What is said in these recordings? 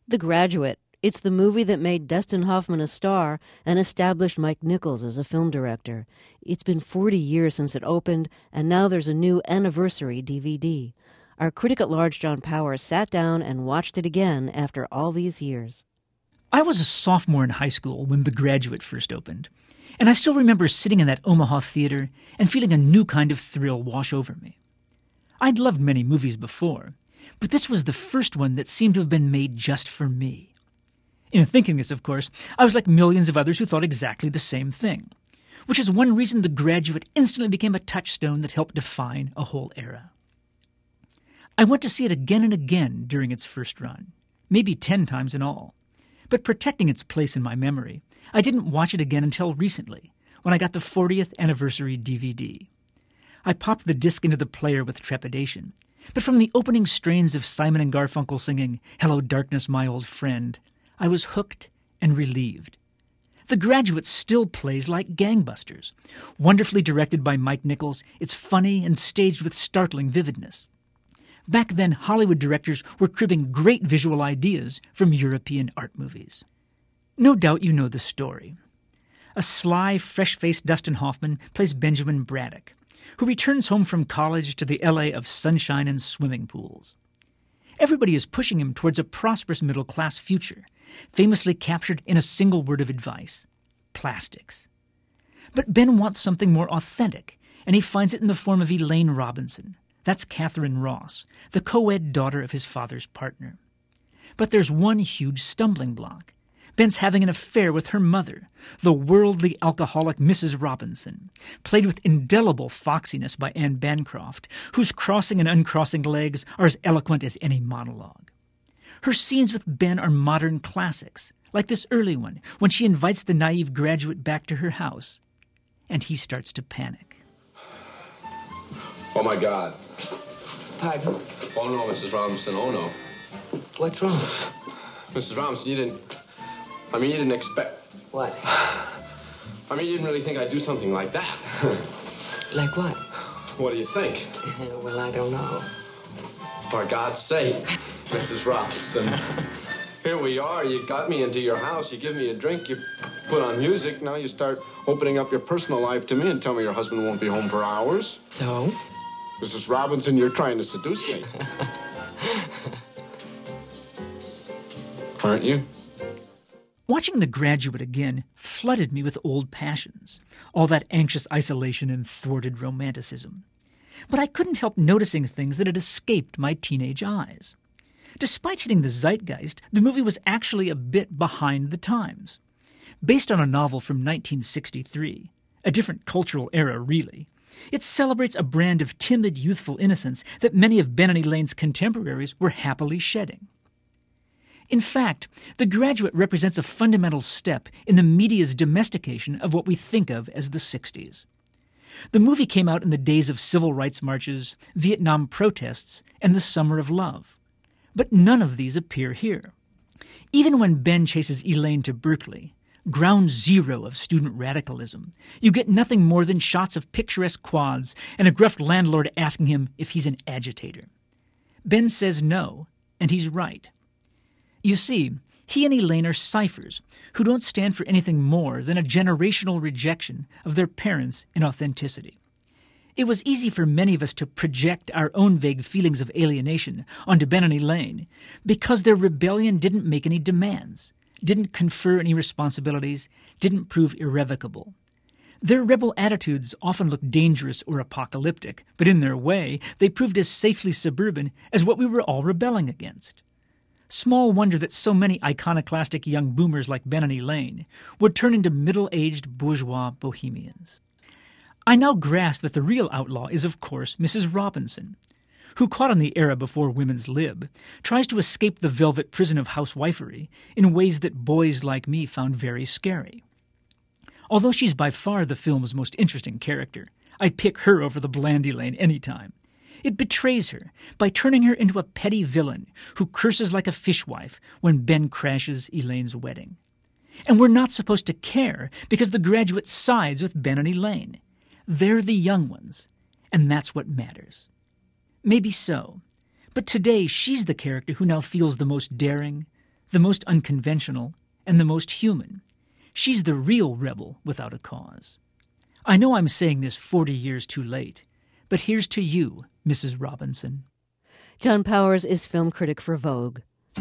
The Graduate. It's the movie that made Dustin Hoffman a star and established Mike Nichols as a film director. It's been 40 years since it opened, and now there's a new anniversary DVD. Our critic at large, John Power, sat down and watched it again after all these years. I was a sophomore in high school when The Graduate first opened, and I still remember sitting in that Omaha theater and feeling a new kind of thrill wash over me. I'd loved many movies before, but this was the first one that seemed to have been made just for me. In thinking this, of course, I was like millions of others who thought exactly the same thing, which is one reason The Graduate instantly became a touchstone that helped define a whole era. I went to see it again and again during its first run, maybe 10 times in all. But protecting its place in my memory, I didn't watch it again until recently, when I got the 40th anniversary DVD. I popped the disc into the player with trepidation, but from the opening strains of Simon and Garfunkel singing "Hello Darkness, My Old Friend," I was hooked and relieved. The Graduate still plays like gangbusters. Wonderfully directed by Mike Nichols, it's funny and staged with startling vividness. Back then, Hollywood directors were cribbing great visual ideas from European art movies. No doubt you know the story. A sly, fresh-faced Dustin Hoffman plays Benjamin Braddock, who returns home from college to the L.A. of sunshine and swimming pools. Everybody is pushing him towards a prosperous middle-class future, famously captured in a single word of advice: plastics. But Ben wants something more authentic, and he finds it in the form of Elaine Robinson. That's Catherine Ross, the co-ed daughter of his father's partner. But there's one huge stumbling block. Ben's having an affair with her mother, the worldly alcoholic Mrs. Robinson, played with indelible foxiness by Anne Bancroft, whose crossing and uncrossing legs are as eloquent as any monologue. Her scenes with Ben are modern classics, like this early one, when she invites the naive Graduate back to her house, and he starts to panic. Oh, my God. Pardon? Oh, no, Mrs. Robinson, oh, no. What's wrong? Mrs. Robinson, you didn't expect... What? You didn't really think I'd do something like that. Like what? What do you think? Well, I don't know. For God's sake, Mrs. Robinson. Here we are. You got me into your house. You give me a drink. You put on music. Now you start opening up your personal life to me and tell me your husband won't be home for hours. So? Mrs. Robinson, you're trying to seduce me. Aren't you? Watching The Graduate again flooded me with old passions, all that anxious isolation and thwarted romanticism. But I couldn't help noticing things that had escaped my teenage eyes. Despite hitting the zeitgeist, the movie was actually a bit behind the times. Based on a novel from 1963, a different cultural era really, it celebrates a brand of timid, youthful innocence that many of Ben and Elaine's contemporaries were happily shedding. In fact, The Graduate represents a fundamental step in the media's domestication of what we think of as the 60s. The movie came out in the days of civil rights marches, Vietnam protests, and the Summer of Love. But none of these appear here. Even when Ben chases Elaine to Berkeley, ground zero of student radicalism, you get nothing more than shots of picturesque quads and a gruff landlord asking him if he's an agitator. Ben says no, and he's right. You see, he and Elaine are ciphers who don't stand for anything more than a generational rejection of their parents' inauthenticity. It was easy for many of us to project our own vague feelings of alienation onto Ben and Elaine because their rebellion didn't make any demands, didn't confer any responsibilities, didn't prove irrevocable. Their rebel attitudes often looked dangerous or apocalyptic, but in their way, they proved as safely suburban as what we were all rebelling against. Small wonder that so many iconoclastic young boomers like Ben and Elaine would turn into middle-aged bourgeois bohemians. I now grasp that the real outlaw is, of course, Mrs. Robinson, who, caught in the era before women's lib, tries to escape the velvet prison of housewifery in ways that boys like me found very scary. Although she's by far the film's most interesting character, I'd pick her over the bland Elaine any time. It betrays her by turning her into a petty villain who curses like a fishwife when Ben crashes Elaine's wedding. And we're not supposed to care because The Graduate sides with Ben and Elaine. They're the young ones, and that's what matters. Maybe so, but today she's the character who now feels the most daring, the most unconventional, and the most human. She's the real rebel without a cause. I know I'm saying this 40 years too late, but here's to you, Mrs. Robinson. John Powers is film critic for Vogue.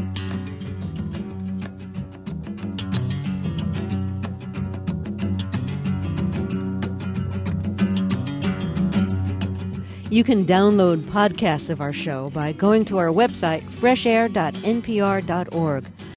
You can download podcasts of our show by going to our website, freshair.npr.org.